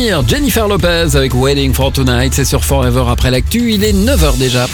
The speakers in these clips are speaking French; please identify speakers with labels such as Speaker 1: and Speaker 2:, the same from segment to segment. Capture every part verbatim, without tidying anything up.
Speaker 1: finir, Jennifer Lopez avec Waiting for Tonight, c'est sur Forever après l'actu, il est neuf heures déjà.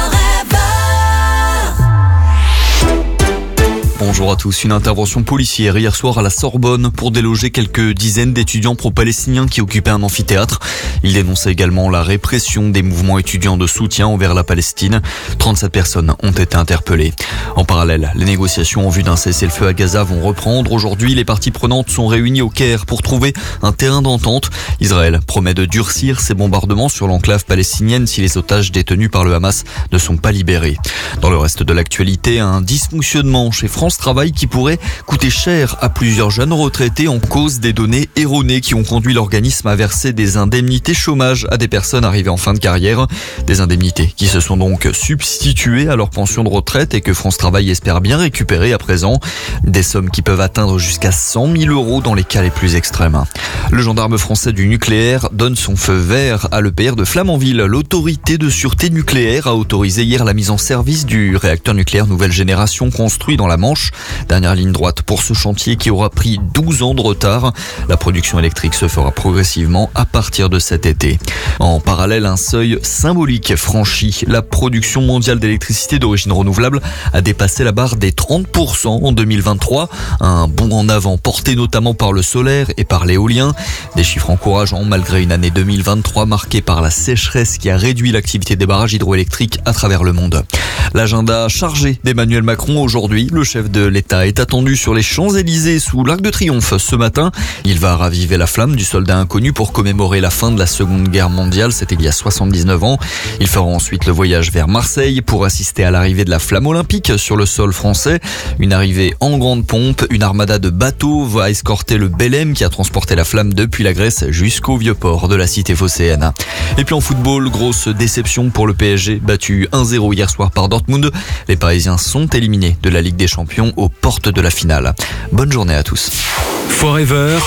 Speaker 2: Bonjour à tous. Une intervention policière hier soir à la Sorbonne pour déloger quelques dizaines d'étudiants pro-palestiniens qui occupaient un amphithéâtre. Ils dénonçaient également la répression des mouvements étudiants de soutien envers la Palestine. trente-sept personnes ont été interpellées. En parallèle, les négociations en vue d'un cessez-le-feu à Gaza vont reprendre. Aujourd'hui, les parties prenantes sont réunies au Caire pour trouver un terrain d'entente. Israël promet de durcir ses bombardements sur l'enclave palestinienne si les otages détenus par le Hamas ne sont pas libérés. Dans le reste de l'actualité, un dysfonctionnement chez France Travail qui pourrait coûter cher à plusieurs jeunes retraités en cause des données erronées qui ont conduit l'organisme à verser des indemnités chômage à des personnes arrivées en fin de carrière. Des indemnités qui se sont donc substituées à leur pension de retraite et que France Travail espère bien récupérer à présent. Des sommes qui peuvent atteindre jusqu'à cent mille euros dans les cas les plus extrêmes. Le gendarme français du nucléaire donne son feu vert à l'E P R de Flamanville. L'autorité de sûreté nucléaire a autorisé hier la mise en service du réacteur nucléaire nouvelle génération construit dans la Manche. Dernière ligne droite pour ce chantier qui aura pris douze ans de retard. La production électrique se fera progressivement à partir de cet été. En parallèle, un seuil symbolique franchi. La production mondiale d'électricité d'origine renouvelable a dépassé la barre des trente pour cent en deux mille vingt-trois. Un bond en avant porté notamment par le solaire et par l'éolien. Des chiffres encourageants malgré une année deux mille vingt-trois marquée par la sécheresse qui a réduit l'activité des barrages hydroélectriques à travers le monde. L'agenda chargé d'Emmanuel Macron aujourd'hui. Le chef de l'État est attendu sur les Champs-Élysées sous l'Arc de Triomphe ce matin. Il va raviver la flamme du soldat inconnu pour commémorer la fin de la Seconde Guerre mondiale. C'était il y a soixante-dix-neuf ans. Il fera ensuite le voyage vers Marseille pour assister à l'arrivée de la flamme olympique sur le sol français. Une arrivée en grande pompe. Une armada de bateaux va escorter le Belém qui a transporté la flamme depuis la Grèce jusqu'au vieux port de la cité phocéenne. Et puis en football, grosse déception pour le P S G, battu un zéro hier soir par Dortmund. Les Parisiens sont éliminés de la Ligue des Champions aux portes de la finale. Bonne journée à tous.
Speaker 3: Forever.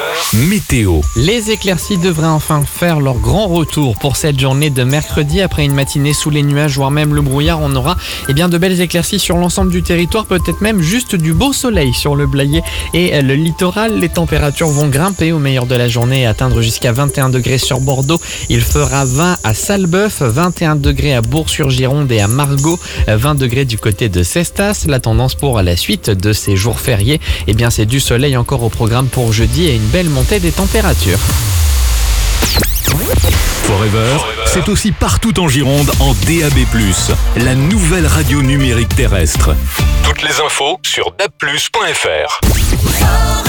Speaker 3: Météo.
Speaker 4: Les éclaircies devraient enfin faire leur grand retour pour cette journée de mercredi. Après une matinée sous les nuages, voire même le brouillard, on aura eh bien, de belles éclaircies sur l'ensemble du territoire, peut-être même juste du beau soleil sur le Blayais et le littoral. Les températures vont grimper au meilleur de la journée et atteindre jusqu'à vingt et un degrés sur Bordeaux. Il fera vingt à Salbeuf, vingt et un degrés à Bourg-sur-Gironde et à Margaux, vingt degrés du côté de Cestas. La tendance pour la suite de ces jours fériés, eh bien, c'est du soleil encore au programme pour jeudi et une belle montée des températures.
Speaker 3: Forever, c'est aussi partout en Gironde en D A B plus, la nouvelle radio numérique terrestre. Toutes les infos sur D A B plus point F R.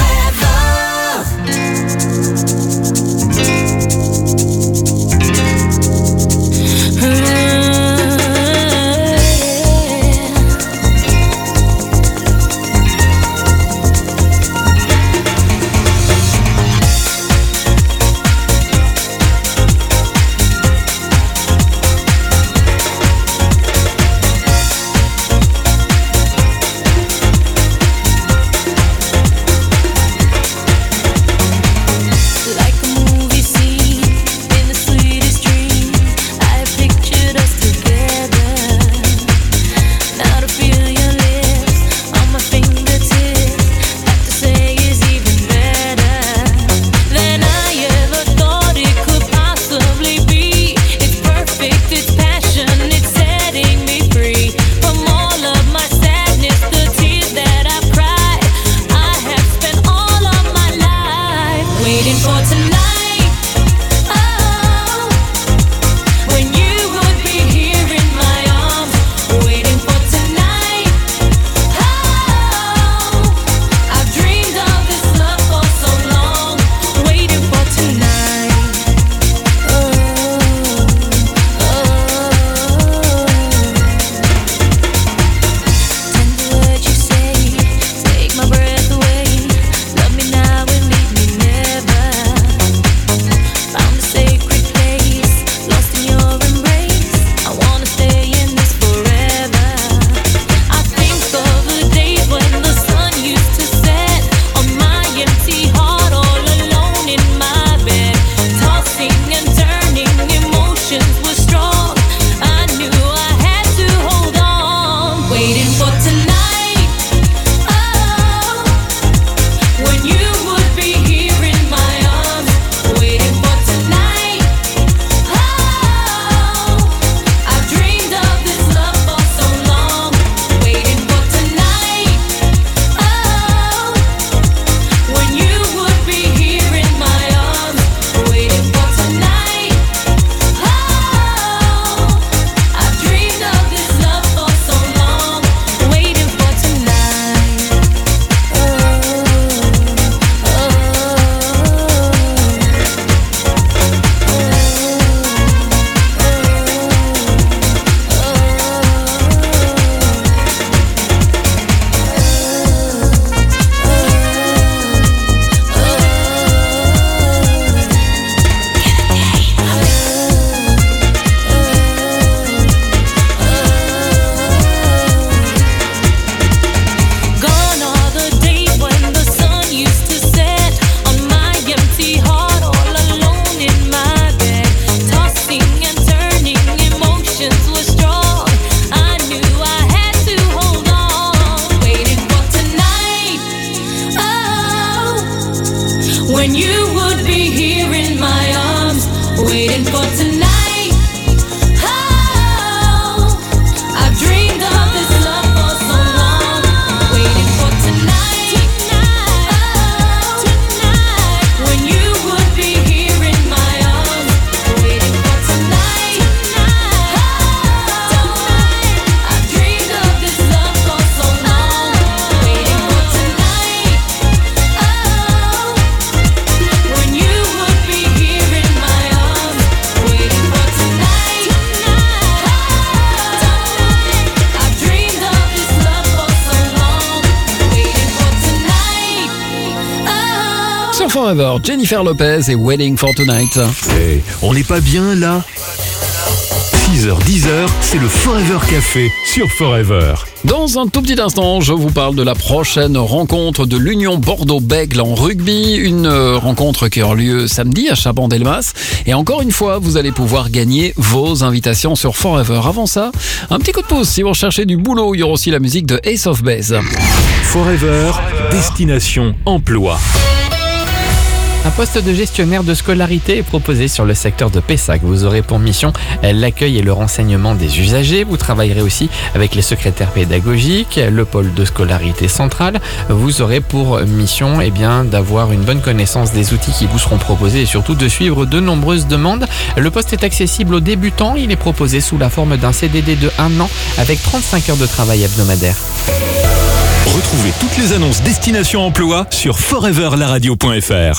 Speaker 5: when you would be here in my arms, waiting for tonight. Oh, I've dreamed of this love for so long, waiting for tonight. Oh, when you would be here in my arms, waiting for tonight. Oh, I've dreamed of this love for so long, waiting for tonight. Oh, when you would be here in my arms, waiting for tonight. Oh, I've dreamed of this love for so long, waiting for tonight. Oh.
Speaker 1: Sur Forever, Jennifer Lopez et Waiting for Tonight.
Speaker 3: Hey, on n'est pas bien là? six heures dix, c'est le Forever Café sur Forever.
Speaker 1: Dans un tout petit instant, je vous parle de la prochaine rencontre de l'Union Bordeaux-Bègles en rugby. Une euh, rencontre qui aura lieu samedi à Chaban-Delmas. Et encore une fois, vous allez pouvoir gagner vos invitations sur Forever. Avant ça, un petit coup de pouce si vous recherchez du boulot. Il y aura aussi la musique de Ace of Base.
Speaker 3: Forever, destination emploi.
Speaker 4: Un poste de gestionnaire de scolarité est proposé sur le secteur de Pessac. Vous aurez pour mission l'accueil et le renseignement des usagers. Vous travaillerez aussi avec les secrétaires pédagogiques, le pôle de scolarité centrale. Vous aurez pour mission eh bien, d'avoir une bonne connaissance des outils qui vous seront proposés et surtout de suivre de nombreuses demandes. Le poste est accessible aux débutants. Il est proposé sous la forme d'un C D D de un an avec trente-cinq heures de travail hebdomadaire.
Speaker 3: Retrouvez toutes les annonces destination emploi sur forever la radio point f r.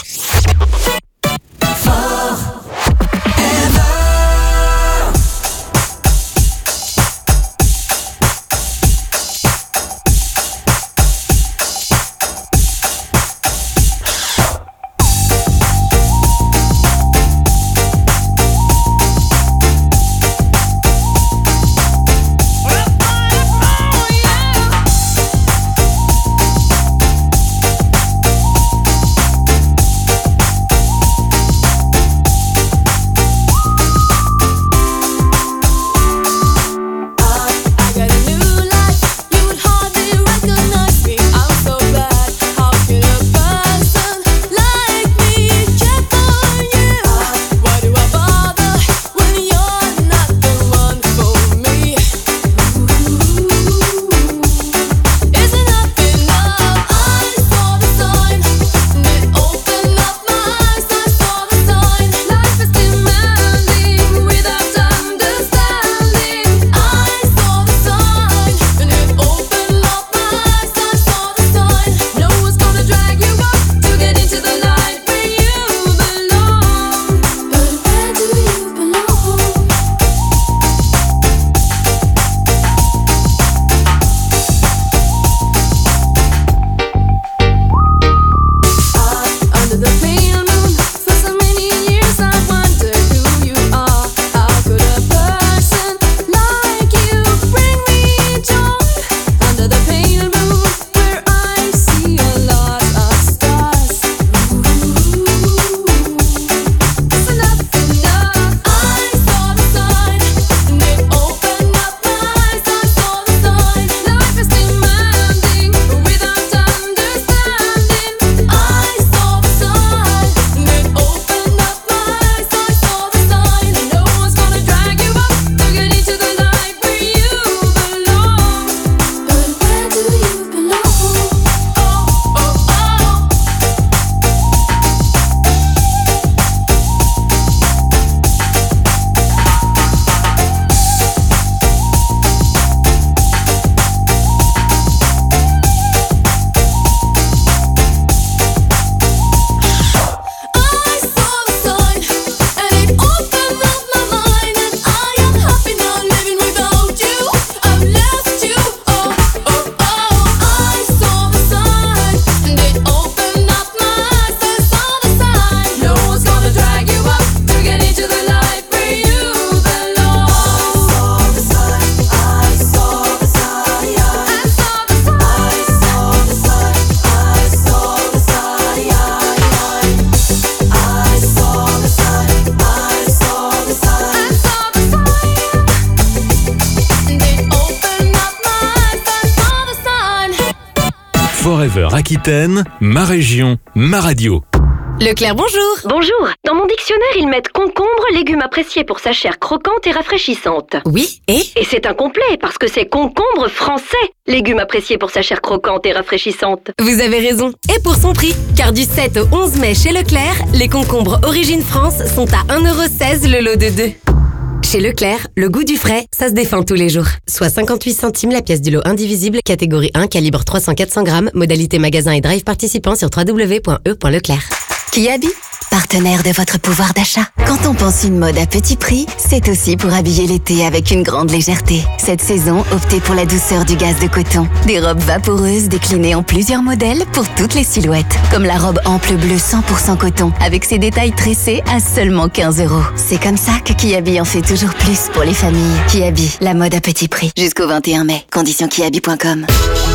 Speaker 3: Forever Aquitaine, ma région, ma radio.
Speaker 6: Leclerc, bonjour.
Speaker 7: Bonjour. Dans mon dictionnaire, ils mettent concombre, légume apprécié pour sa chair croquante et rafraîchissante.
Speaker 6: Oui, et
Speaker 7: Et c'est incomplet parce que c'est concombre français, légume apprécié pour sa chair croquante et rafraîchissante.
Speaker 6: vous avez raison. Et pour son prix, car du sept au onze mai chez Leclerc, les concombres Origine France sont à un euro seize le lot de deux. Chez Leclerc, le goût du frais, ça se défend tous les jours. Soit cinquante-huit centimes la pièce du lot indivisible, catégorie un, calibre trois cents à quatre cents grammes, modalité magasin et drive participant sur w w w point e point leclerc. Kiabi,
Speaker 8: Partenaire de votre pouvoir d'achat. Quand on pense une mode à petit prix, c'est aussi pour habiller l'été avec une grande légèreté. Cette saison, optez pour la douceur du gaze de coton. Des robes vaporeuses déclinées en plusieurs modèles pour toutes les silhouettes. Comme la robe ample bleue cent pour cent coton, avec ses détails tressés à seulement quinze euros. C'est comme ça que Kiabi en fait toujours plus pour les familles. Kiabi, la mode à petit prix. Jusqu'au vingt et un mai. Conditions kiabi point com.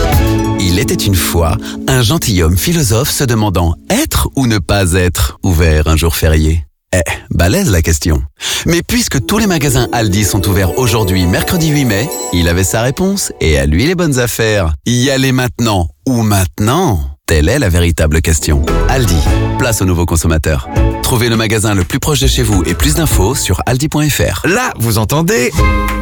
Speaker 9: Il était une fois un gentilhomme philosophe se demandant être ou ne pas être ouvert un jour férié. Eh, balèze la question. Mais puisque tous les magasins Aldi sont ouverts aujourd'hui, mercredi huit mai, il avait sa réponse et à lui les bonnes affaires. Y aller maintenant ou maintenant? Telle est la véritable question. Aldi, place aux nouveaux consommateurs. Trouvez le magasin le plus proche de chez vous et plus d'infos sur aldi point f r.
Speaker 10: Là, vous entendez ?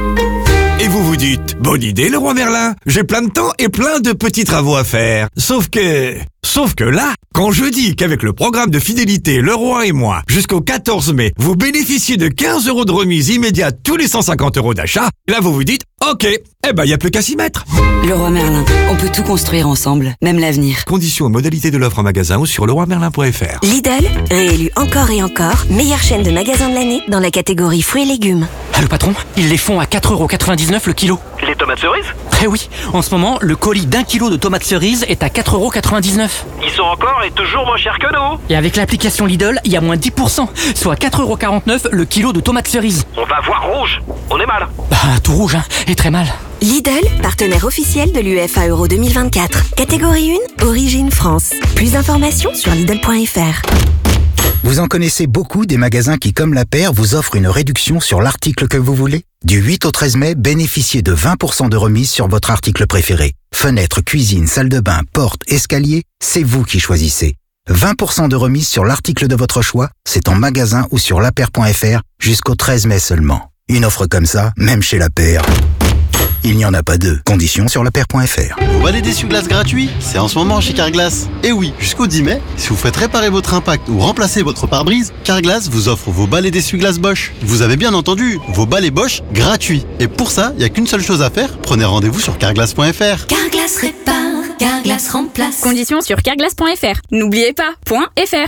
Speaker 10: Et vous vous dites, bonne idée Leroy Merlin, j'ai plein de temps et plein de petits travaux à faire. Sauf que... Sauf que là, quand je dis qu'avec le programme de fidélité Leroy et moi, jusqu'au quatorze mai, vous bénéficiez de quinze euros de remise immédiate tous les cent cinquante euros d'achat, là vous vous dites, ok, eh ben y a plus qu'à s'y mettre.
Speaker 11: Leroy Merlin, on peut tout construire ensemble, même l'avenir.
Speaker 10: Conditions et modalités de l'offre en magasin ou sur leroy merlin point f r.
Speaker 8: Lidl, réélu encore et encore, meilleure chaîne de magasins de l'année dans la catégorie fruits et légumes.
Speaker 12: Ah, le patron, ils les font à quatre euros quatre-vingt-dix-neuf le kilo.
Speaker 13: Les tomates cerises ?
Speaker 12: Eh oui, en ce moment, le colis d'un kilo de tomates cerises est à quatre euros quatre-vingt-dix-neuf.
Speaker 13: Ils sont encore et toujours moins chers que nous.
Speaker 12: Et avec l'application Lidl, il y a moins dix pour cent, soit quatre euros quarante-neuf le kilo de tomates cerises.
Speaker 13: On va voir rouge. On est mal.
Speaker 12: Bah, tout rouge, hein, et très mal.
Speaker 8: Lidl, partenaire officiel de l'U F A Euro deux mille vingt-quatre. Catégorie un, Origine France. Plus d'informations sur lidl point f r.
Speaker 14: Vous en connaissez beaucoup des magasins qui, comme la paire, vous offrent une réduction sur l'article que vous voulez? Du huit au treize mai, bénéficiez de vingt pour cent de remise sur votre article préféré. Fenêtre, cuisine, salle de bain, porte, escalier, c'est vous qui choisissez. vingt pour cent de remise sur l'article de votre choix, c'est en magasin ou sur la paire point f r jusqu'au treize mai seulement. Une offre comme ça, même chez la paire, il n'y en a pas deux. Conditions sur la paire point f r.
Speaker 15: Vous balais d'essuie-glace gratuit? C'est en ce moment chez Carglass. Et oui, jusqu'au dix mai, si vous faites réparer votre impact ou remplacer votre pare-brise, Carglass vous offre vos balais d'essuie-glace Bosch. Vous avez bien entendu, vos balais Bosch gratuits. Et pour ça, il n'y a qu'une seule chose à faire, prenez rendez-vous sur carglass point f r.
Speaker 5: Carglass répare, Carglass remplace.
Speaker 16: Conditions sur carglass point f r. N'oubliez pas, .fr.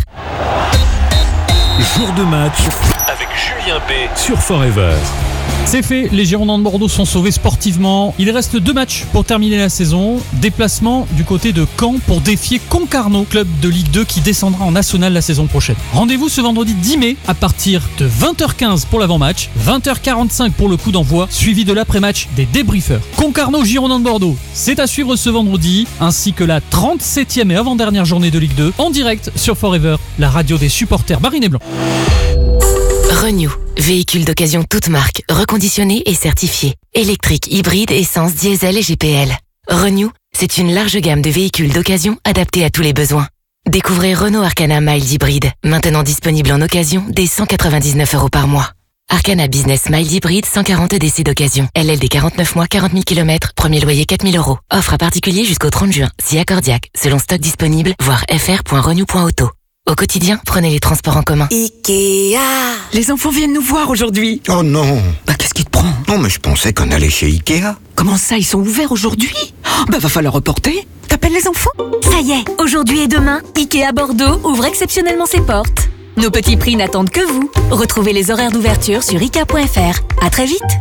Speaker 3: Jour de match
Speaker 17: avec Julien B
Speaker 3: sur Forever.
Speaker 1: C'est fait, les Girondins de Bordeaux sont sauvés sportivement. Il reste deux matchs pour terminer la saison. Déplacement du côté de Caen pour défier Concarneau, club de Ligue deux qui descendra en national la saison prochaine. Rendez-vous ce vendredi dix mai à partir de vingt heures quinze pour l'avant-match, vingt heures quarante-cinq pour le coup d'envoi, suivi de l'après-match des débriefeurs. Concarneau Girondins de Bordeaux, c'est à suivre ce vendredi, ainsi que la trente-septième et avant-dernière journée de Ligue deux en direct sur Forever, la radio des supporters marine et blanc.
Speaker 18: Renew, véhicule d'occasion toute marque, reconditionné et certifié. Électrique, hybride, essence, diesel et G P L. Renew, c'est une large gamme de véhicules d'occasion adaptés à tous les besoins. Découvrez Renault Arcana Mild Hybride, maintenant disponible en occasion dès cent quatre-vingt-dix-neuf euros par mois. Arcana Business Mild Hybride, cent quarante D C d'occasion. L L D quarante-neuf mois, quarante mille kilomètres, premier loyer quatre mille euros. Offre à particulier jusqu'au trente juin, si accordiaque, selon stock disponible, voir f r point renew point auto. Au quotidien, prenez les transports en commun.
Speaker 11: Ikea. Les enfants viennent nous voir aujourd'hui.
Speaker 19: Oh non.
Speaker 11: Bah qu'est-ce qui te prend?
Speaker 19: Non mais je pensais qu'on allait chez Ikea.
Speaker 11: Comment ça, ils sont ouverts aujourd'hui? Bah va falloir reporter. T'appelles les enfants?
Speaker 6: Ça y est, aujourd'hui et demain, Ikea Bordeaux ouvre exceptionnellement ses portes. Nos petits prix n'attendent que vous. Retrouvez les horaires d'ouverture sur ikea point f r. À très vite.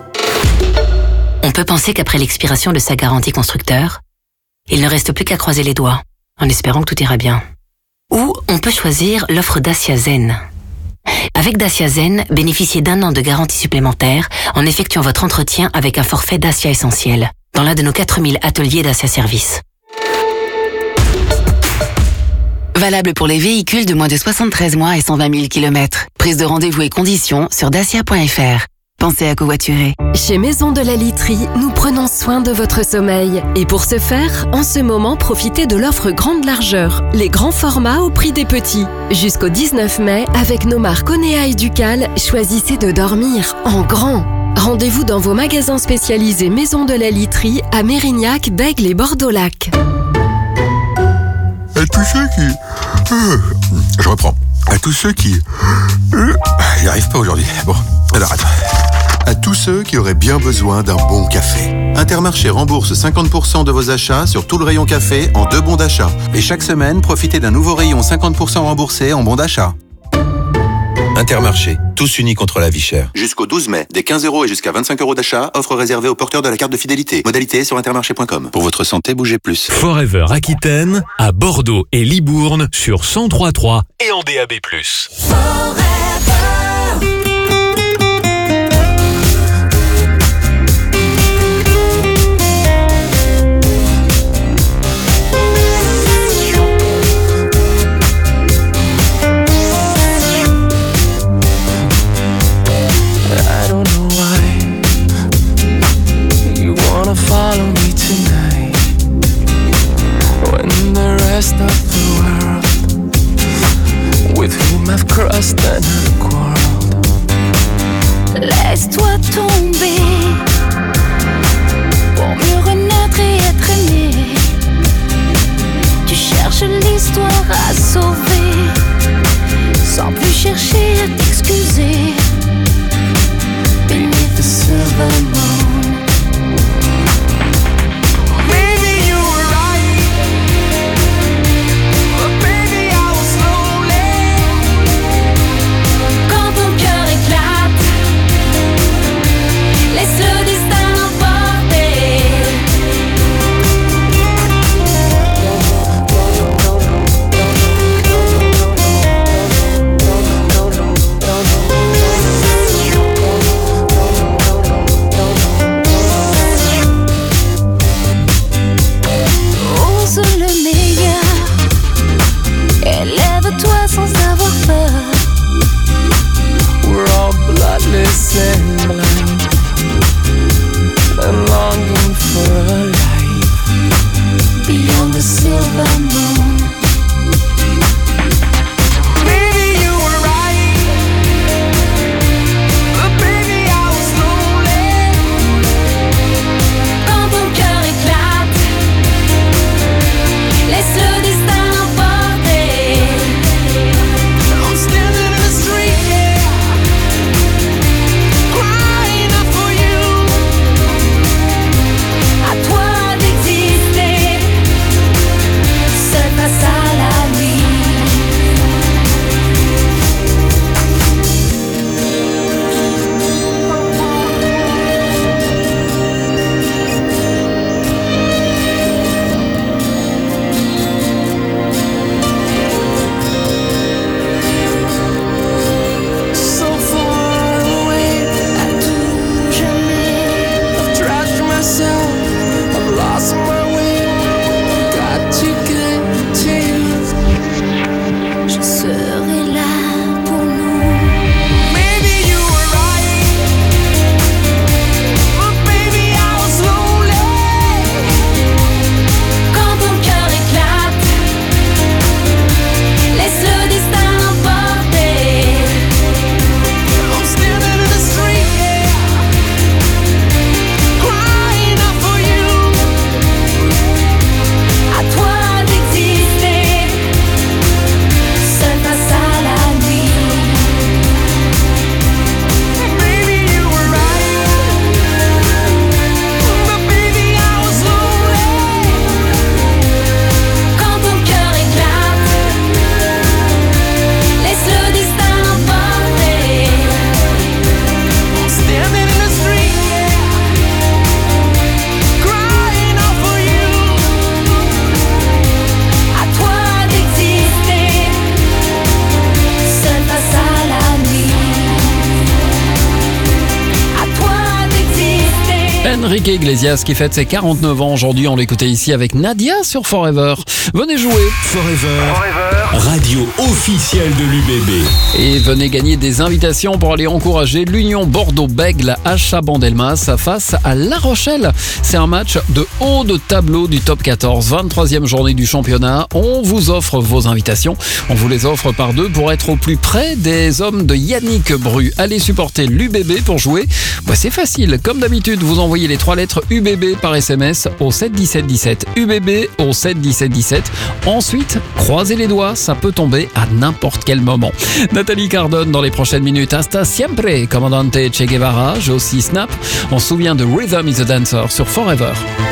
Speaker 18: On peut penser qu'après l'expiration de sa garantie constructeur, il ne reste plus qu'à croiser les doigts, en espérant que tout ira bien. Ou on peut choisir l'offre Dacia Zen. Avec Dacia Zen, bénéficiez d'un an de garantie supplémentaire en effectuant votre entretien avec un forfait Dacia Essentiel dans l'un de nos quatre mille ateliers Dacia Service. Valable pour les véhicules de moins de soixante-treize mois et cent vingt mille kilomètres. Prise de rendez-vous et conditions sur dacia point f r.
Speaker 8: pensez à covoiturer.
Speaker 6: Chez Maison de la Literie, nous prenons soin de votre sommeil. Et pour ce faire, en ce moment, profitez de l'offre grande largeur, les grands formats au prix des petits. Jusqu'au dix-neuf mai, avec nos marques Onea et Ducal, choisissez de dormir en grand. Rendez-vous dans vos magasins spécialisés Maison de la Literie à Mérignac, Bègles et Bordeaux-Lac.
Speaker 20: À tous ceux qui... Euh, je reprends. À tous ceux qui... Euh, j'y arrive pas aujourd'hui. Bon, alors attends. À tous ceux qui auraient bien besoin d'un bon café. Intermarché rembourse cinquante pour cent de vos achats sur tout le rayon café en deux bons d'achat. Et chaque semaine, profitez d'un nouveau rayon cinquante pour cent remboursé en bons d'achat. Intermarché, tous unis contre la vie chère. Jusqu'au douze mai, des quinze euros et jusqu'à vingt-cinq euros d'achat, offre réservée aux porteurs de la carte de fidélité. Modalité sur intermarché point com. Pour votre santé, bougez plus.
Speaker 3: Forever Aquitaine, à Bordeaux et Libourne sur cent trois virgule trois
Speaker 17: Et en D A B plus.
Speaker 5: Follow me tonight when the rest of the world with whom I've crossed and I've quarreled. Laisse-toi tomber pour mieux renaître et être aimé. Tu cherches l'histoire à sauver sans plus chercher à t'excuser. Beneath the silver moon. And blind and longing for a life beyond the silver moon. Maybe you were right, but baby I was lonely. Quand ton cœur éclate, laisse le destin l'emporter. I'm standing in the street, yeah.
Speaker 1: Enrique Iglesias qui fête ses quarante-neuf ans aujourd'hui. On l'écoutait ici avec Nadia sur Forever. Venez jouer.
Speaker 3: Forever.
Speaker 13: Forever.
Speaker 3: radio officielle de l'U B B.
Speaker 1: Et venez gagner des invitations pour aller encourager l'Union Bordeaux-Bègles à Chabandelmas face à La Rochelle. C'est un match de haut de tableau du top quatorze, vingt-troisième journée du championnat. On vous offre vos invitations. On vous les offre par deux pour être au plus près des hommes de Yannick Bru. Allez supporter l'U B B pour jouer. Bah, c'est facile. Comme d'habitude, vous envoyez les trois lettres U B B par S M S au sept dix-sept dix-sept. U B B au sept dix-sept dix-sept. Ensuite, croisez les doigts, ça peut tomber à n'importe quel moment. Nathalie Cardone dans les prochaines minutes. Hasta siempre, Commandante Che Guevara. J'ai aussi Snap. On se souvient de Rhythm is a Dancer sur Forever.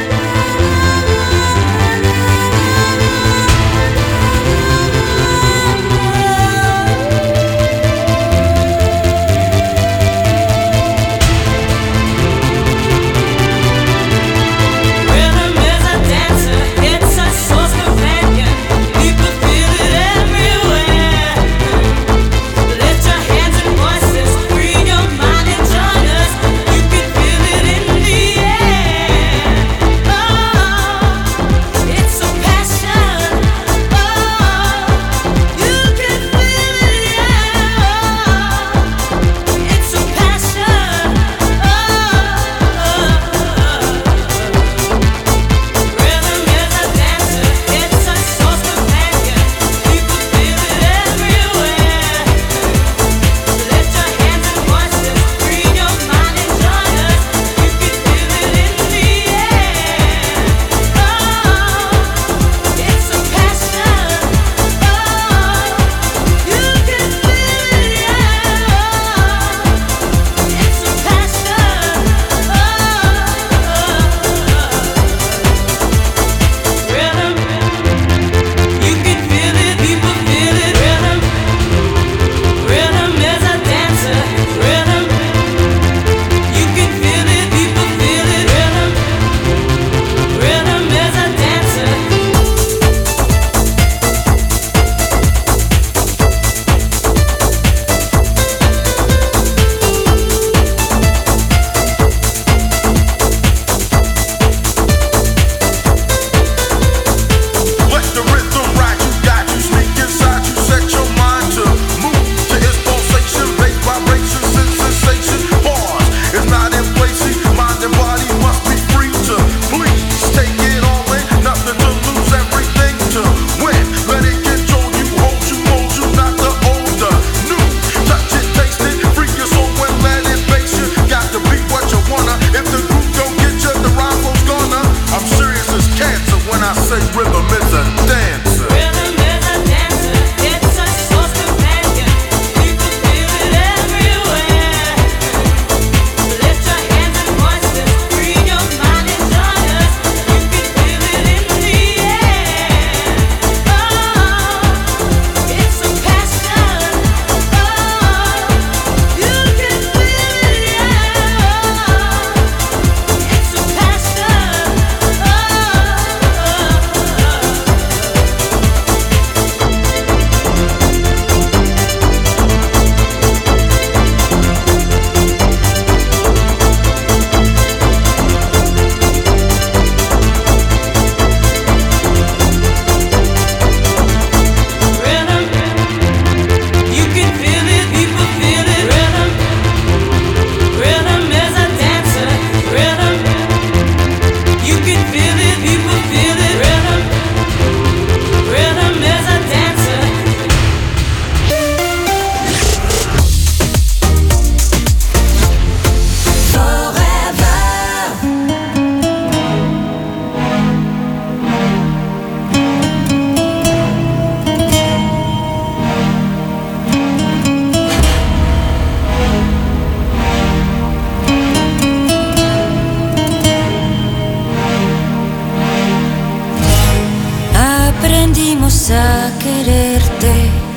Speaker 5: Aprendimos a quererte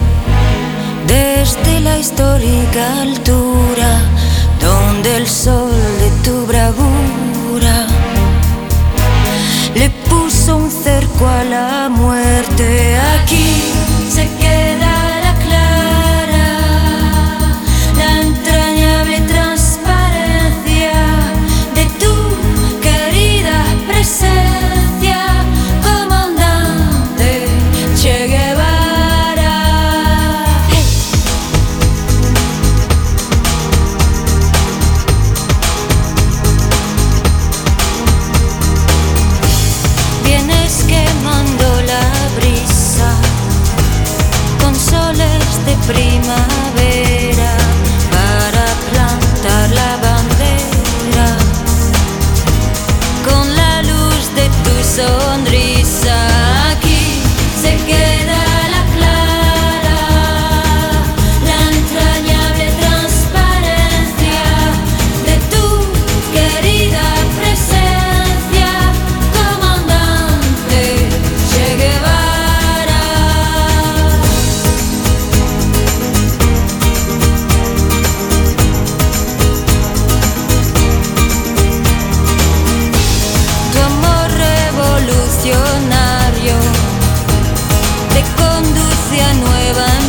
Speaker 5: desde la histórica altura donde el sol de tu bravura le puso un cerco a la muerte. Aquí se quedará clara la entrañable transparencia de tu querida presencia, comandante Che Guevara.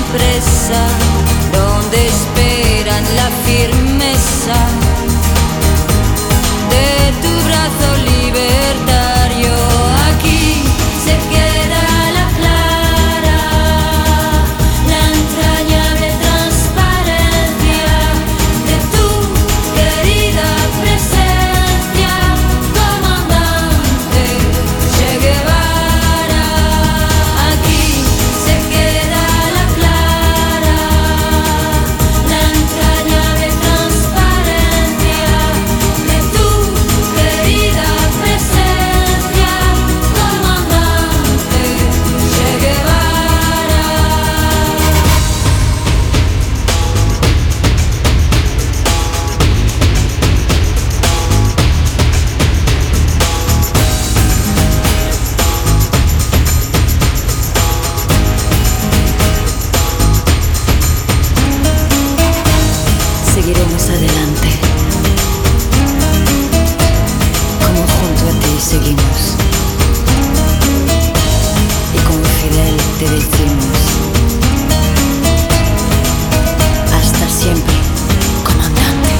Speaker 5: presa, donde esperan la firmeza de tu brazo libertario. Aquí se queda la clara, la entrañable transparencia de tu querida presencia, comandante Che Guevara. Aquí se queda la clara, la entrañable transparencia de tu querida presencia, comandante Che Guevara. Seguiremos adelante, como junto a ti seguimos, y con Fidel te decimos, hasta siempre, comandante.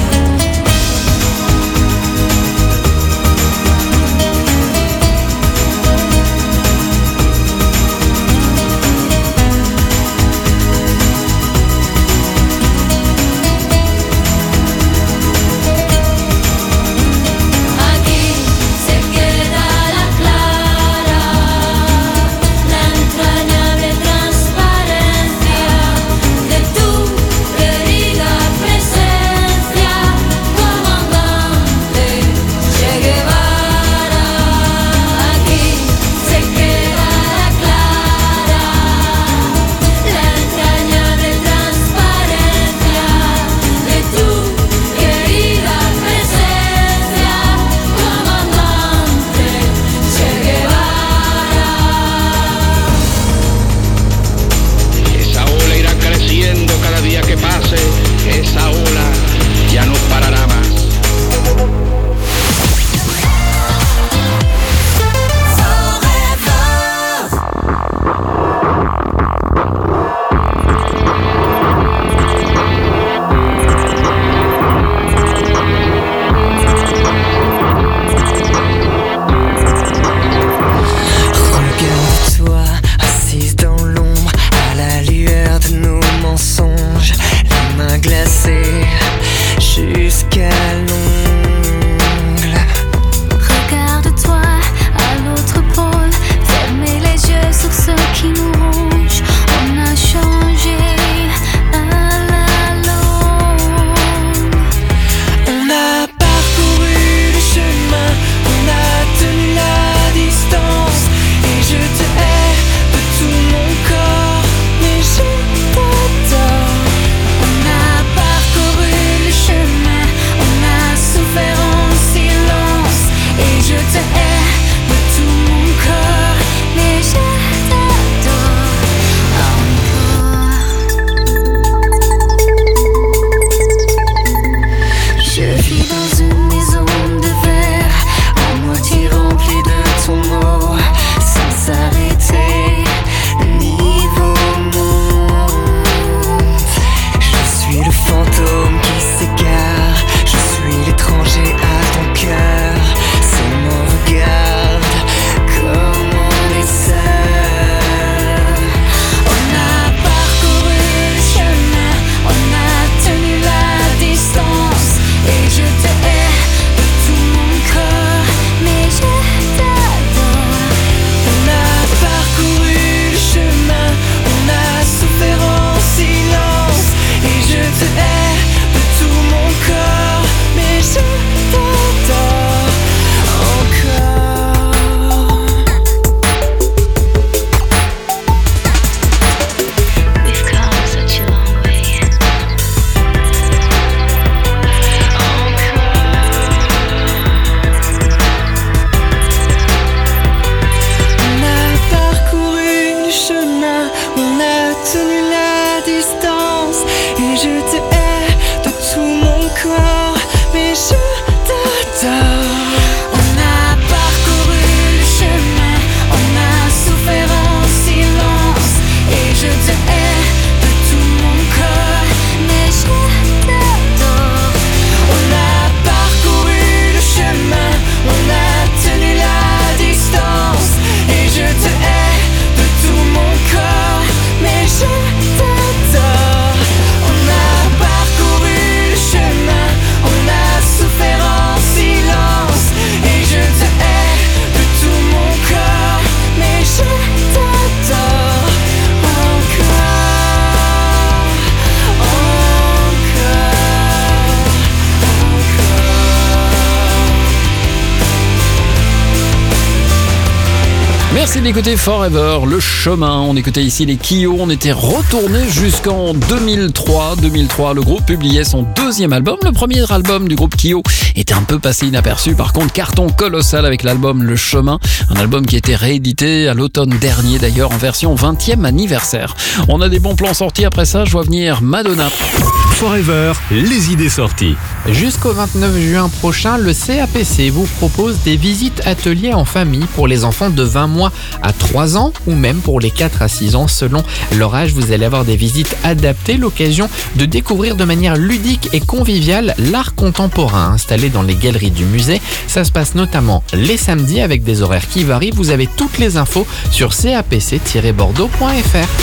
Speaker 5: Aquí se queda la clara, la entrañable transparencia de tu querida presencia, comandante Che Guevara. Aquí se queda la clara, la entrañable transparencia de tu querida presencia, comandante Che Guevara.
Speaker 21: Esa ola irá creciendo cada día que pase, esa ola ya no parará más.
Speaker 5: Regarde-toi, assise dans l'ombre, à la lueur de nos mensonges, les mains glacées jusqu'à l'ongle.
Speaker 22: Regarde-toi à l'autre pôle, fermez les yeux sur ce qui nous ronge. On a changé à la longue.
Speaker 5: On a parcouru le chemin, on a tenu la distance, et je te hais de tout mon corps, mais je t'adore. On a parcouru le chemin, on a souffert en silence, et je te hais de tout mon corps, mais je t'adore encore. Je vis dans une maison de verre, à moitié remplie de ton mot, sans s'arrêter, le niveau monte. Je suis le fantôme qui s'égare, je suis l'étranger à ton cœur. Seulement regarde comme on est seul. On a parcouru le chemin, on a tenu la distance, et je te hais de tout mon corps, mais je t'adore. On a parcouru le chemin, on a souffert en silence, et je te hais de tout mon corps, mais je t'adore encore.
Speaker 22: We've come such a long way.
Speaker 5: On a parcouru le chemin, on a tenu la distance, et je te hais de tout mon corps, mais je t'adore. On a parcouru le chemin, on a souffert en silence, et je te hais de
Speaker 1: Merci d'écouter Forever, le chemin. On écoutait ici les Kyo. On était retourné jusqu'en deux mille trois. deux mille trois, le groupe publiait son deuxième album. Le premier album du groupe Kyo était un peu passé inaperçu. Par contre, carton colossal avec l'album Le Chemin. Un album qui a été réédité à l'automne dernier d'ailleurs en version vingtième anniversaire. On a des bons plans sortis. Après ça, je vois venir Madonna.
Speaker 3: Forever, les idées sorties.
Speaker 2: Jusqu'au vingt-neuf juin prochain, le C A P C vous propose des visites ateliers en famille pour les enfants de vingt mois à trois ans ou même pour les quatre à six ans selon leur âge. Vous allez avoir des visites adaptées, l'occasion de découvrir de manière ludique et conviviale l'art contemporain installé dans les galeries du musée. Ça se passe notamment les samedis avec des horaires qui varient. Vous avez toutes les infos sur c a p c tiret bordeaux point f r.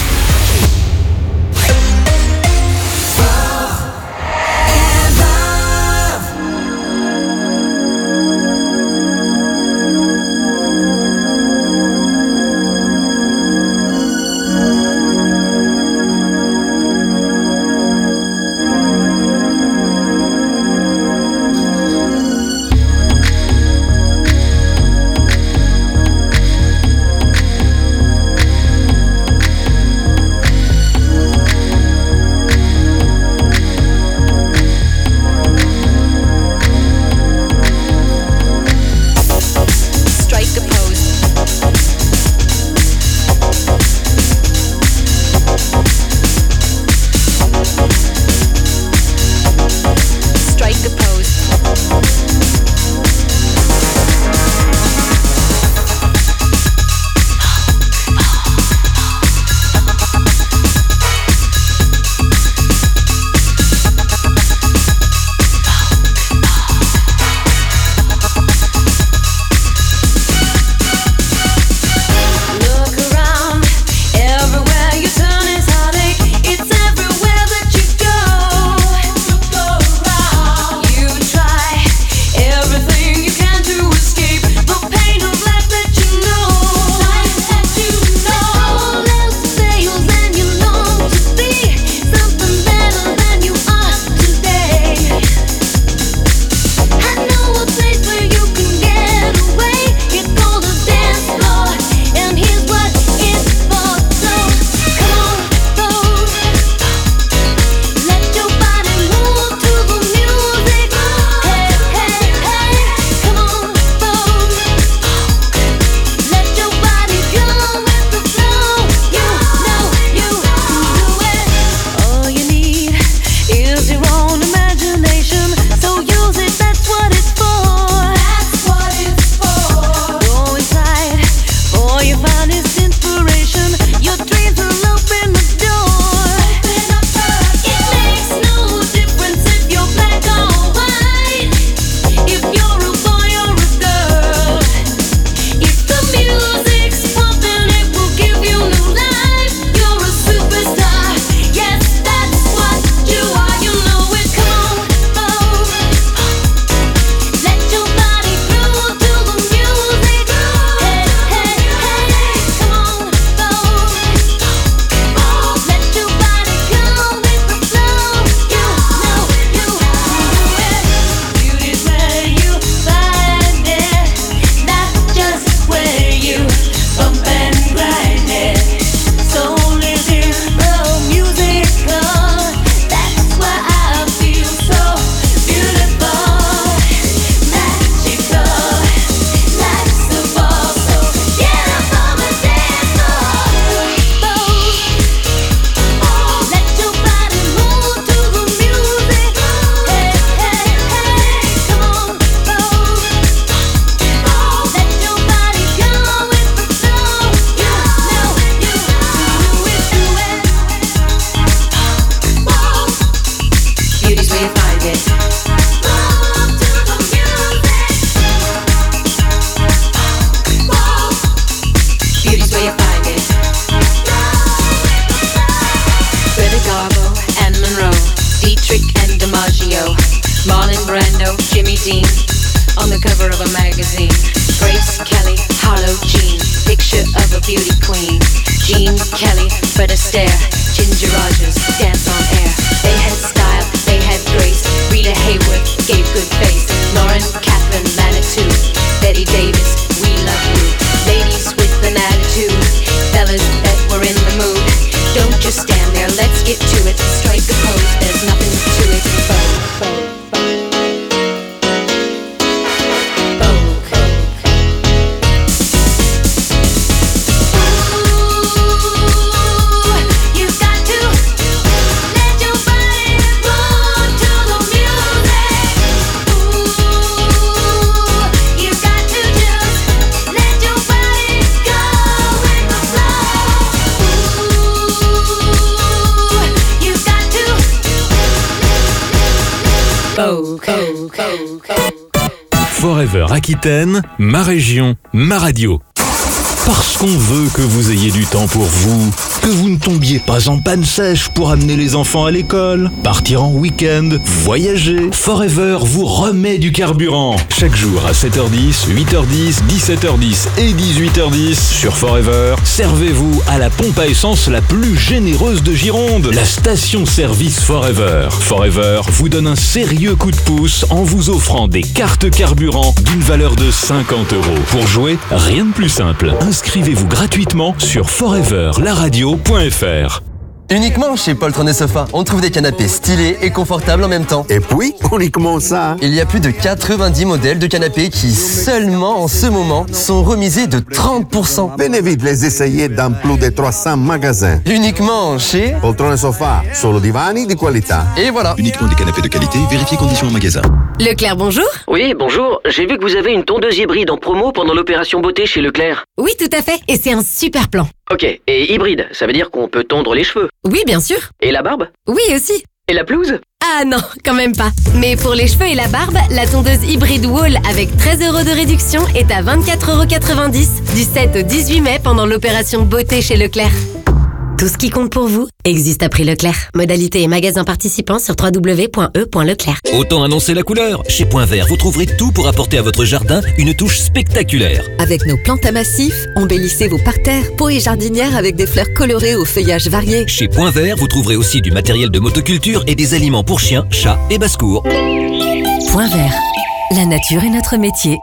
Speaker 4: Dean on the cover of a magazine. Grace Kelly, Harlow Jean, picture of a beauty queen. Jean Kelly, Fred Astaire, Ginger Rogers, dance on air. They had style, they had grace. Rita Hayworth gave good face. Lauren Catherine Manitou, Betty Davis, we love you. Ladies with an attitude.
Speaker 3: Forever Aquitaine, ma région, ma radio. Parce qu'on veut que vous ayez du temps pour vous, que vous ne tombiez pas en panne sèche pour amener les enfants à l'école, partir en week-end, voyager. Forever vous remet du carburant. Chaque jour à sept heures dix, huit heures dix, dix-sept heures dix et dix-huit heures dix sur Forever, servez-vous à la pompe à essence la plus généreuse de Gironde, la station-service Forever. Forever vous donne un sérieux coup de pouce en vous offrant des cartes carburant d'une valeur de cinquante euros. Pour jouer, rien de plus simple. Inscrivez-vous gratuitement sur forever la radio point f r.
Speaker 7: Uniquement chez Poltron et Sofa, on trouve des canapés stylés et confortables en même temps.
Speaker 19: Et puis, uniquement ça.
Speaker 7: Il y a plus de quatre-vingt-dix modèles de canapés qui, seulement en ce moment, sont remisés de trente pour cent.
Speaker 19: Venez vite les essayer dans plus de trois cents magasins.
Speaker 7: Uniquement chez
Speaker 19: Poltron et Sofa, solo divani di qualità.
Speaker 7: Et voilà.
Speaker 9: Uniquement des canapés de qualité, vérifiez conditions en magasin.
Speaker 6: Leclerc, bonjour.
Speaker 23: Oui, bonjour. J'ai vu que vous avez une tondeuse hybride en promo pendant l'opération beauté chez Leclerc.
Speaker 6: Oui, tout à fait. Et c'est un super plan.
Speaker 23: Ok, et hybride, ça veut dire qu'on peut tondre les cheveux.
Speaker 6: Oui, bien sûr.
Speaker 23: Et la barbe?
Speaker 6: Oui, aussi.
Speaker 23: Et la pelouse?
Speaker 6: Ah non, quand même pas. Mais pour les cheveux et la barbe, la tondeuse hybride Wall avec treize euros de réduction est à vingt-quatre euros quatre-vingt-dix du sept au dix-huit mai pendant l'opération beauté chez Leclerc. Tout ce qui compte pour vous existe à prix Leclerc. Modalité et magasins participants sur w w w point e point leclerc.
Speaker 24: Autant annoncer la couleur. Chez Point Vert, vous trouverez tout pour apporter à votre jardin une touche spectaculaire.
Speaker 25: Avec nos plantes à massif, embellissez vos parterres, pots et jardinières avec des fleurs colorées au feuillage varié.
Speaker 24: Chez Point Vert, vous trouverez aussi du matériel de motoculture et des aliments pour chiens, chats et basse-cour.
Speaker 26: Point Vert. La nature est notre métier.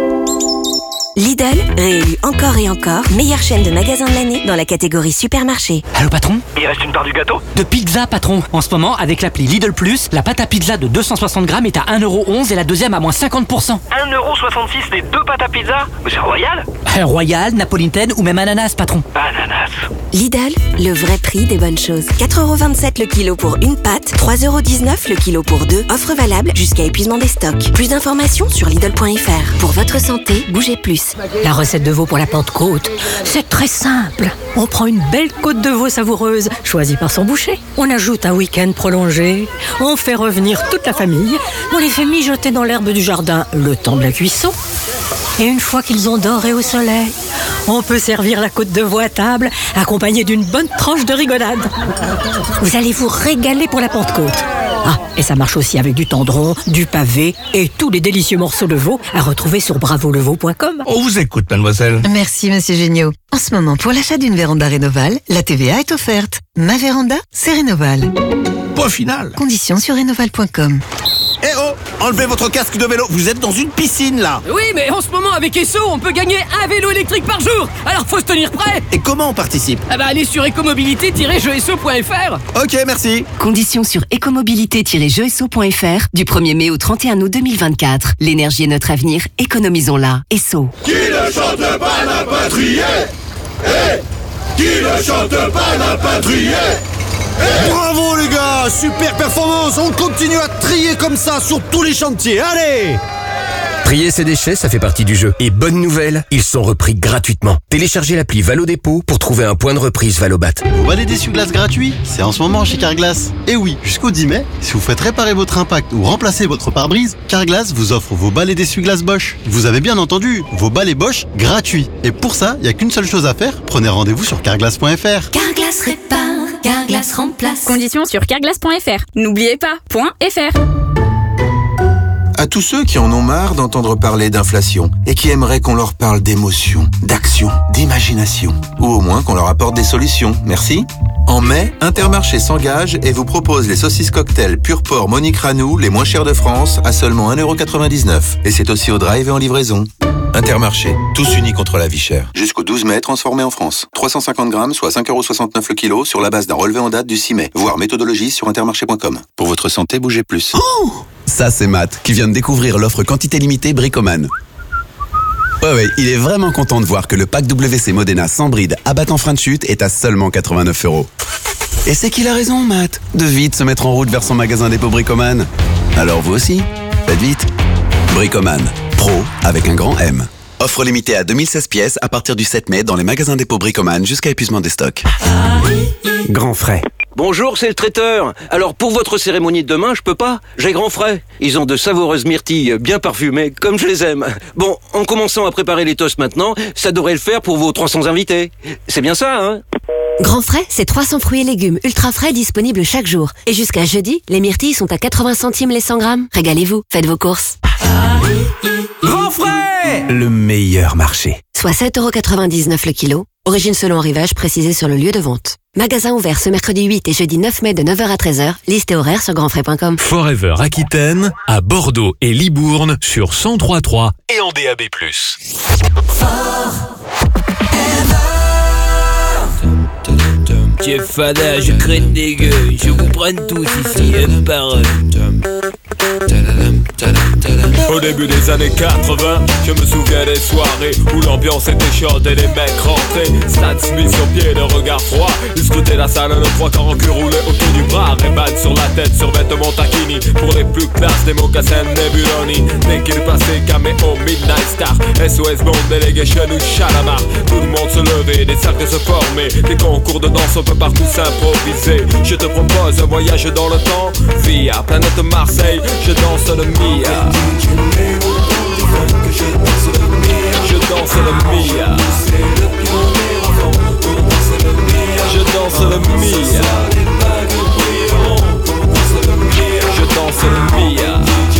Speaker 27: Lidl, réélu encore et encore, meilleure chaîne de magasins de l'année dans la catégorie supermarché.
Speaker 12: Allô patron?
Speaker 13: Il reste une part du gâteau?
Speaker 12: De pizza patron. En ce moment, avec l'appli Lidl Plus, la pâte à pizza de deux cent soixante grammes est à un euro onze et la deuxième à moins cinquante pour cent.
Speaker 13: un euro soixante-six les deux pâtes à pizza? Mais c'est royal?
Speaker 12: Royal, napolitaine ou même ananas patron.
Speaker 13: Ananas.
Speaker 27: Lidl, le vrai prix des bonnes choses. quatre euros vingt-sept le kilo pour une pâte, trois euros dix-neuf le kilo pour deux. Offre valable jusqu'à épuisement des stocks. Plus d'informations sur Lidl point f r. Pour votre santé, bougez plus.
Speaker 26: La recette de veau pour la Pentecôte, c'est très simple. On prend une belle côte de veau savoureuse, choisie par son boucher. On ajoute un week-end prolongé. On fait revenir toute la famille. On les fait mijoter dans l'herbe du jardin le temps de la cuisson. Et une fois qu'ils ont doré au soleil, on peut servir la côte de veau à table, accompagnée d'une bonne tranche de rigolade. Vous allez vous régaler pour la Pentecôte. Ah, et ça marche aussi avec du tendron, du pavé et tous les délicieux morceaux de veau à retrouver sur bravo le veau point com.
Speaker 10: On vous écoute, mademoiselle.
Speaker 25: Merci, monsieur Géniaud. En ce moment, pour l'achat d'une véranda Rénoval, la T V A est offerte. Ma véranda, c'est Rénoval.
Speaker 10: Point final.
Speaker 25: Conditions sur rénoval point com.
Speaker 10: Eh oh, enlevez votre casque de vélo, vous êtes dans une piscine là.
Speaker 12: Oui, mais en ce moment avec Esso, on peut gagner un vélo électrique par jour. Alors faut se tenir prêt.
Speaker 10: Et comment on participe?
Speaker 12: Ah bah allez sur écomobilité tiret jeux esso point f r.
Speaker 10: Ok, merci.
Speaker 26: Conditions sur écomobilité tiret jeux esso point f r du premier mai au trente et un août deux mille vingt-quatre. L'énergie est notre avenir, économisons-la. Esso.
Speaker 21: Qui ne chante pas n'a pas trié. Eh, qui ne chante pas n'a pas trié.
Speaker 10: Bravo les gars, super performance, on continue à trier comme ça sur tous les chantiers, allez!
Speaker 28: Trier ses déchets, ça fait partie du jeu. Et bonne nouvelle, ils sont repris gratuitement. Téléchargez l'appli Valo Dépôt pour trouver un point de reprise Valobat.
Speaker 15: Vous balais d'essuie-glace gratuit? C'est en ce moment chez Carglass. Et oui, jusqu'au dix mai, si vous faites réparer votre impact ou remplacer votre pare-brise, Carglass vous offre vos balais d'essuie-glace Bosch. Vous avez bien entendu, vos balais Bosch gratuits. Et pour ça, il n'y a qu'une seule chose à faire, prenez rendez-vous sur carglass point f r.
Speaker 26: Carglass répare, Carglass remplace.
Speaker 16: Conditions sur carglass point f r. N'oubliez pas, .fr.
Speaker 19: À tous ceux qui en ont marre d'entendre parler d'inflation et qui aimeraient qu'on leur parle d'émotion, d'action, d'imagination, ou au moins qu'on leur apporte des solutions, merci. En mai, Intermarché s'engage et vous propose les saucisses cocktail pur porc Monique Ranou, les moins chères de France, à seulement un euro quatre-vingt-dix-neuf. Et c'est aussi au drive et en livraison. Intermarché, tous unis contre la vie chère. Jusqu'au douze mai, transformé en France. trois cent cinquante grammes, soit cinq euros soixante-neuf le kilo, sur la base d'un relevé en date du six mai. Voir méthodologie sur intermarché point com. Pour votre santé, bougez plus.
Speaker 29: Oh, ça c'est Matt, qui vient de découvrir l'offre quantité limitée Bricoman. Ouais ouais, il est vraiment content de voir que le pack W C Modena sans bride abattant frein de chute est à seulement quatre-vingt-neuf euros. Et c'est qu'il a raison, Matt, de vite se mettre en route vers son magasin dépôt Bricoman. Alors vous aussi, faites vite. Bricoman, pro avec un grand M. Offre limitée à deux mille seize pièces à partir du sept mai dans les magasins dépôt Bricoman jusqu'à épuisement des stocks.
Speaker 30: Grand frais.
Speaker 23: Bonjour, c'est le traiteur. Alors pour votre cérémonie de demain, je peux pas. J'ai grand frais. Ils ont de savoureuses myrtilles bien parfumées, comme je les aime. Bon, en commençant à préparer les toasts maintenant, ça devrait le faire pour vos trois cents invités. C'est bien ça, hein?
Speaker 6: Grand frais, c'est trois cents fruits et légumes ultra frais disponibles chaque jour. Et jusqu'à jeudi, les myrtilles sont à quatre-vingts centimes les cent grammes. Régalez-vous, faites vos courses.
Speaker 3: Grand frais, le meilleur marché.
Speaker 6: Soit sept euros quatre-vingt-dix-neuf le kilo. Origine selon arrivage précisée sur le lieu de vente. Magasin ouvert ce mercredi huit et jeudi neuf mai de neuf heures à treize heures. Liste et horaire sur grandfrais point com.
Speaker 3: Forever Aquitaine, à Bordeaux et Libourne sur cent trois virgule trois et en D A B plus.
Speaker 1: Tiens fada, je crête des gueux, je vous prends tous ici, un par un.
Speaker 5: Au début des années quatre-vingts, je me souviens des soirées où l'ambiance était chaude et les mecs rentraient. Stan Smith sur pied, le regard froid. Ils scrutaient la salle, le trois quarts en cul roulé autour du bras. Ray-Ban sur la tête, sur vêtements taquini. Pour les plus classes, des mocassins Nebuloni. Dès qu'il passait, caméo, Midnight Star, S O S Bond, Delegation ou Chalamar. Tout le monde se levait, des cercles se formaient. Des concours de danse, on peut partout s'improviser. Je te propose un voyage dans le temps via planète Marseille, je danse le Mia. Je danse le Mia. Je danse le Mia. Je danse le Mia.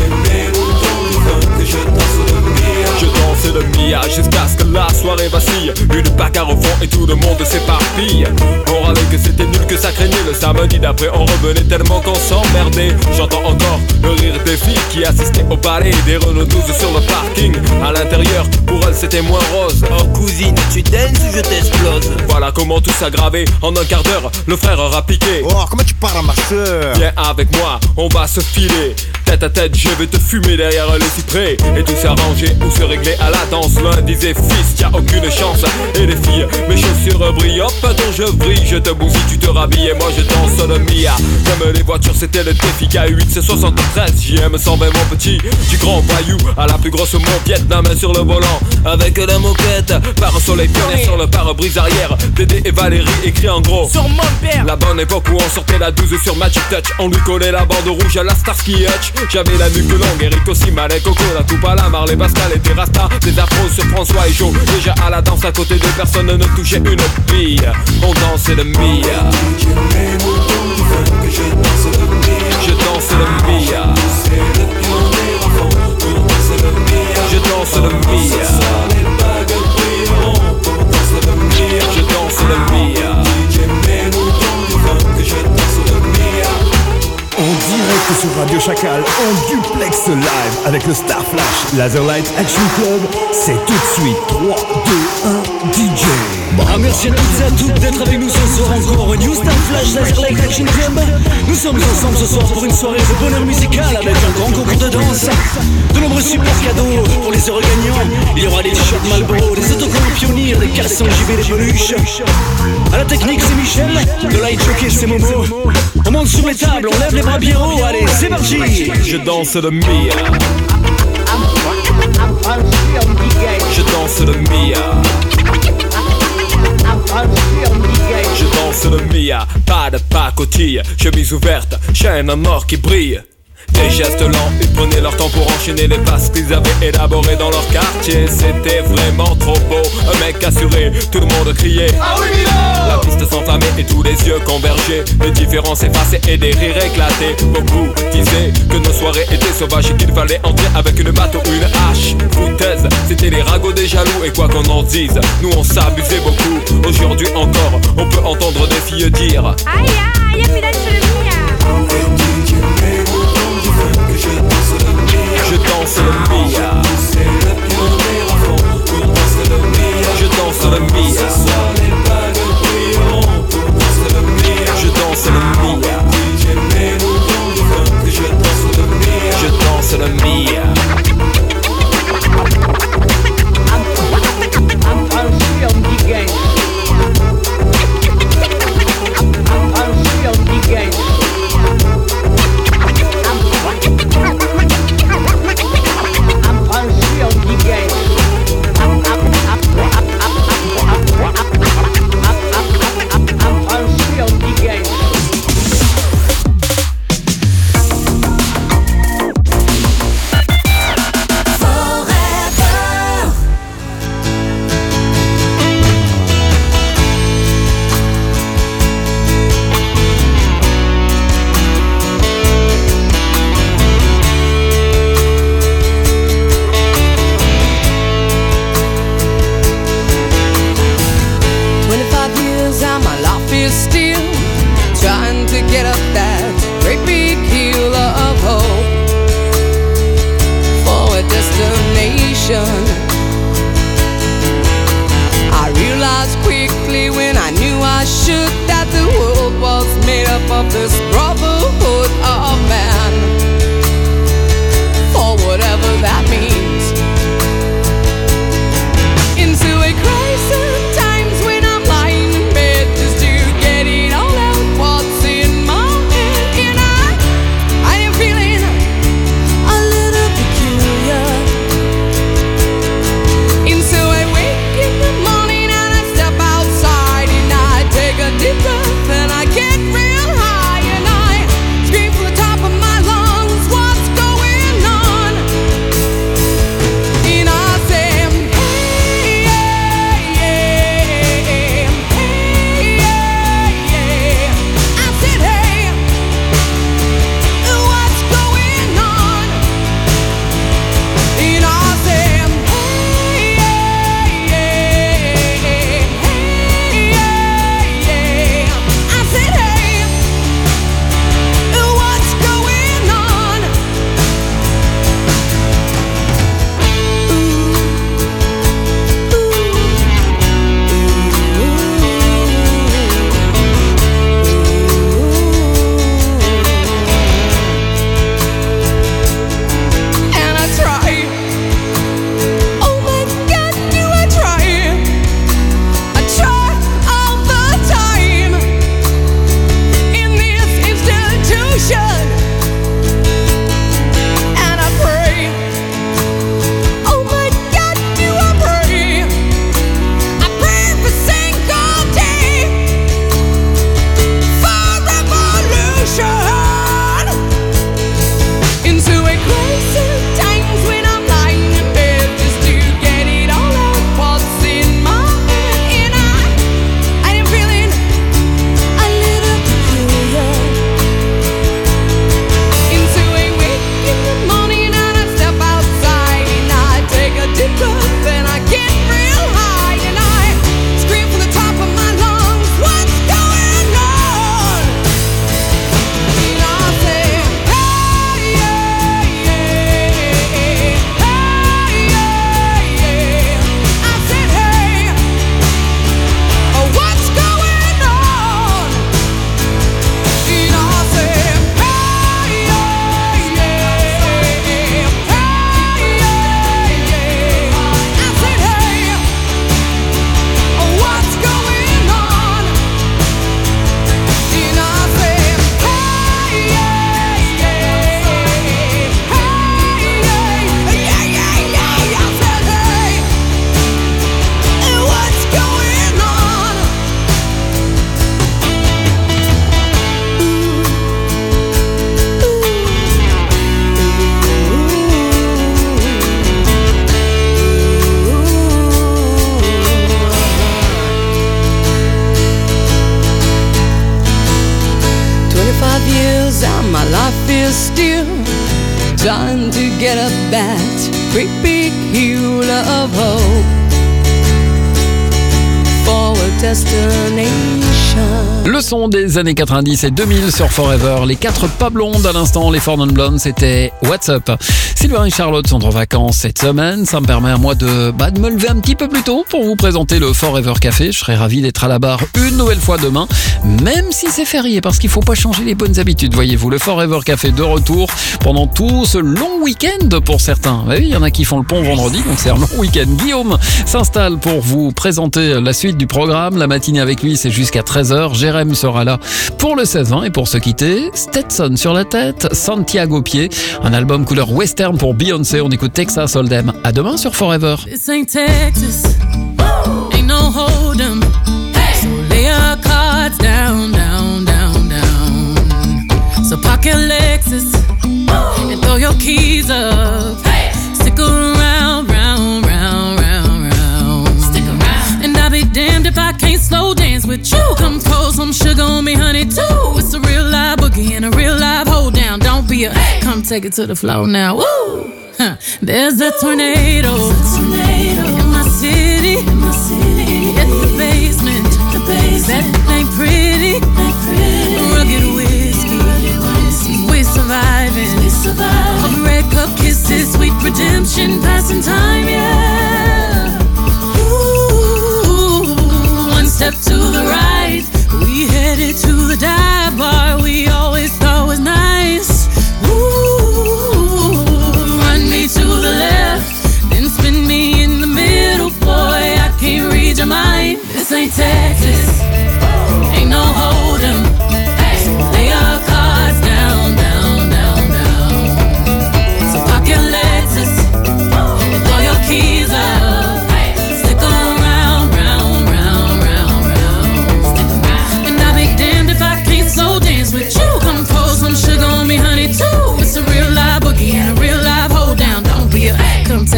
Speaker 5: Je danse le Mia jusqu'à ce que la soirée vacille. Une bagarre au fond et tout le monde s'éparpille. On râlait que c'était nul, que ça craignait. Le samedi d'après on revenait tellement qu'on s'emmerdait. J'entends encore le rire des filles qui assistaient au ballet. Des Renault douze sur le parking. À l'intérieur, pour elles c'était moins rose.
Speaker 1: Oh cousine, tu danses ou je t'explose?
Speaker 5: Voilà comment tout s'aggravait. En un quart d'heure, le frère aura piqué.
Speaker 8: Oh, comment tu parles à ma soeur?
Speaker 5: Viens avec moi, on va se filer. Tête à tête, je vais te fumer derrière le cyprès. Et tout s'arranger ou se régler à la danse. L'un disait fils, y'a aucune chance. Et les filles, mes chaussures brillent. Hop, attends, je brille, je te bousille, tu te rhabilles. Et moi je danse le Mia. Comme les voitures, c'était le défi. K huit, c'est soixante-treize. J M cent vingt, mon petit. Du grand voyou à la plus grosse moquette. La main sur le volant, avec la moquette. Par un soleil pionnier sur le pare-brise arrière. Dédé et Valérie écrit en gros
Speaker 1: sur mon père.
Speaker 5: La bonne époque où on sortait la douze sur Magic Touch. On lui collait la bande rouge à la Starsky Hutch. J'avais la nuque longue, Eric aussi, Malek, Coco, la coupe à la Marley, Pascal et Rasta. Des afros sur François et Joe. Déjà à la danse à côté de personne ne touchait une bille. On dansait le Mia. Je danse le Mia. Je danse le Mia. Je danse le Mia.
Speaker 11: En direct sur Radio Chacal, en duplex live avec le Star Flash Laserlight Action Club, c'est tout de suite trois, deux, un, D J.
Speaker 14: Ah, merci à toutes et à toutes d'être avec nous ce soir encore au New Star Flash Laserlight Action Club. Nous sommes ensemble ce soir pour une soirée de bonheur musical avec un grand concours de danse, de nombreux super cadeaux pour les heureux gagnants. Il y aura des t-shirts Marlboro, des autocollants Pionnier, des caleçons J B, des peluches. À la technique c'est Michel, le light jockey c'est Momo. On monte sur les tables, on lève les bras bien haut, allez c'est parti.
Speaker 5: Je danse le Mia. Je danse le Mia. Je danse le Mia. Pas de pacotille, chemise ouverte, chaîne en or qui brille. Des gestes lents, ils prenaient leur temps pour enchaîner les passes qu'ils avaient élaborées dans leur quartier. C'était vraiment trop beau, un mec assuré, tout le monde criait ah oui Milo. La piste s'enflammait et tous les yeux convergeaient. Les différences effacées et des rires éclatés. Beaucoup disaient que nos soirées étaient sauvages et qu'il fallait entrer avec une batte ou une hache. Foutaise, c'était les ragots des jaloux. Et quoi qu'on en dise, nous on s'abusait beaucoup. Aujourd'hui encore, on peut entendre des filles dire aïe aïe, y'a plus d'être sur le Mia. Je danse le Mia. Je danse le Mia. Je danse le Mia. Je danse le Mia.
Speaker 2: trying to get up that great big hill of hope for a destination. I realized quickly when I knew I should that the world was made up of this brotherhood of man, for whatever that means. Into a crisis times when I'm lying in bed just to get it all out what's in my head, and I, I am feeling a little peculiar. And so I wake in the morning and I step outside and I take a deep breath and I get real high and I scream from the top of my lungs, what's going on? And I say, hey, yeah, yeah, hey, yeah, yeah. I said, hey, what's going on? And I said, hey, yeah, yeah, hey, yeah, yeah. I said, hey, what's going on? And I try. Oh my God, do I try? I try all the time in this institution, and I pray. Oh my God, do I pray? I pray every single day for revolution. Into a crisis times when I'm lying in bed just to get it all out what's in my head, and I, I am feeling a little peculiar. Into a wake in the morning and I step outside and I take a deep breath and I get real high and I scream from the top of my lungs, what's going on? And I say, hey, yeah, yeah, hey, yeah, yeah. I said, hey, what's going on? And I said, hey, yeah, yeah, hey, yeah, yeah. I said, hey, what's going on? And I said, hey, yeah, yeah, hey, yeah, yeah, yeah, yeah. I said, hey, what's going on? Twenty-five years and my life is still trying to get up that great big hill of hope for a destination.
Speaker 4: Le son des années quatre-vingt-dix et deux mille sur Forever. Les quatre pas blondes à l'instant, les Four Non Blondes, c'était What's Up. Sylvain et Charlotte sont en vacances cette semaine. Ça me permet à moi de, bah, de me lever un petit peu plus tôt pour vous présenter le Forever Café. Je serai ravi d'être à la barre une nouvelle fois demain, même si c'est férié, parce qu'il faut pas changer les bonnes habitudes, voyez-vous. Le Forever Café de retour pendant tout ce long week-end pour certains. Bah oui, il y en a qui font le pont vendredi, donc c'est un long week-end. Guillaume s'installe pour vous présenter la suite du programme. La matinée avec lui, c'est jusqu'à treize heures. Jérém sera là pour le seize vingt et pour se quitter, Stetson sur la tête, Santiago pied, un album couleur western pour Beyoncé. On écoute Texas Hold'em. À demain sur Forever.
Speaker 7: This ain't Texas, ain't no hold'em. So lay our cards down, down, down, down. So park your Lexus and throw your keys up. Stick around, round, round, round, round. Stick around. And I'll be damned if I can't slow dance with you. Come pour some sugar on me, honey, too. It's a real live boogie and a real live hold down. Don't be a, come take it to the floor now. Woo! Huh. There's a tornado, There's a tornado in my city. In my city. Hit the basement. The basement. That ain't pretty. Ain't pretty.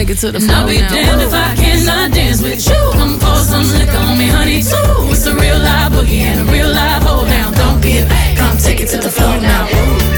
Speaker 7: take it to the floor. I'll be damned if I cannot dance with you. Come pour some liquor on me, honey, too. It's a real live boogie and a real live hold down. Don't be a babe, come take it to the floor now. Ooh.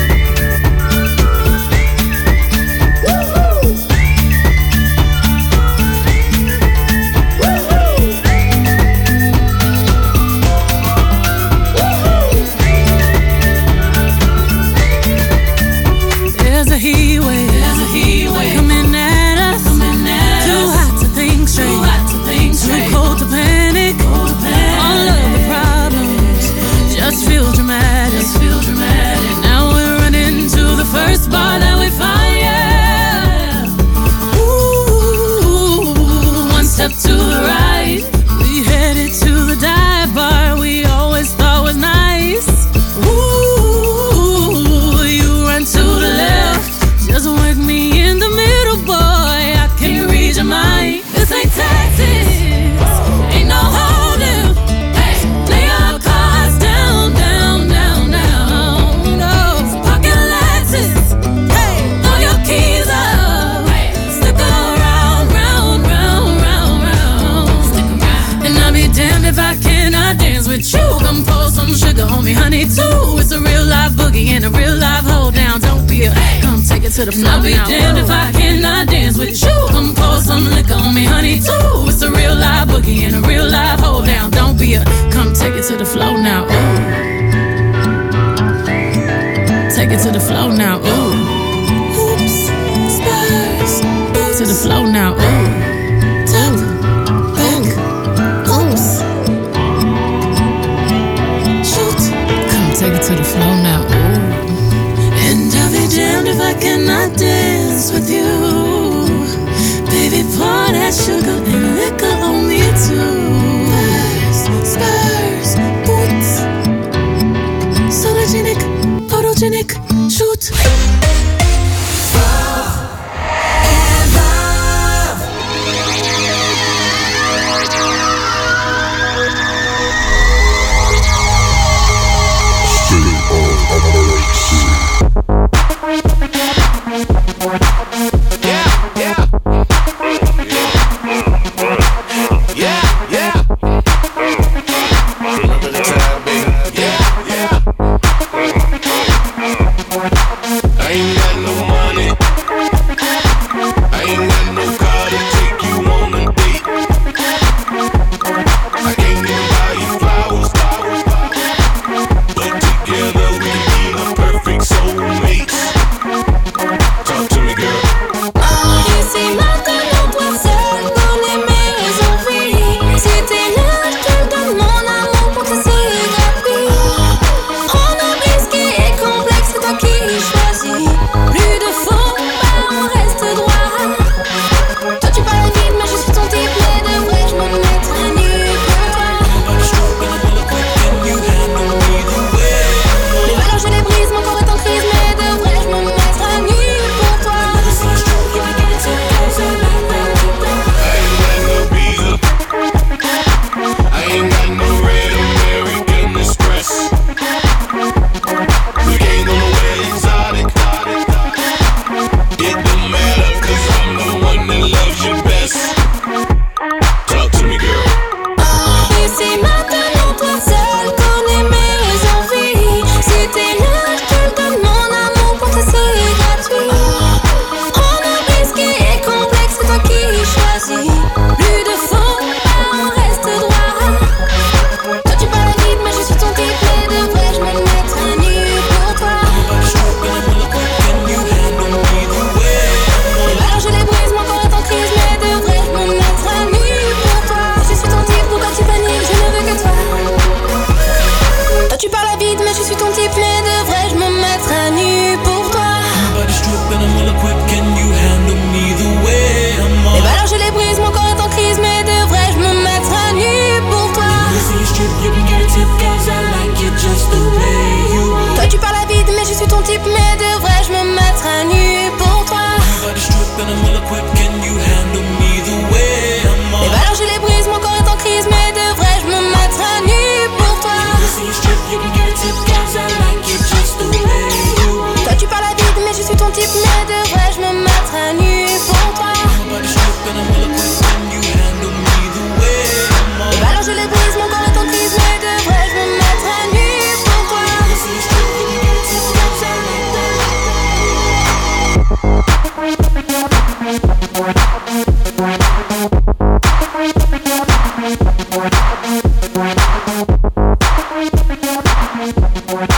Speaker 7: To the floor. I'll be damned if I cannot dance with you. Come pour some liquor on me, honey, too. It's a real live boogie and a real live hold down. Don't be a, come take it to the floor now. Ooh. Take it to the floor now. Ooh. Oops, stars. Oops. To the floor now. Ooh. Tap, back, oops. Shoot. Come take it to the floor now. Ooh. And I'll be damned if I cannot dance with you. Baby, pour that sugar and liquor on me too. Spurs, spurs, boots. Sologenic, photogenic, shoot.
Speaker 2: Toi tu parles à vide mais je suis ton type mais de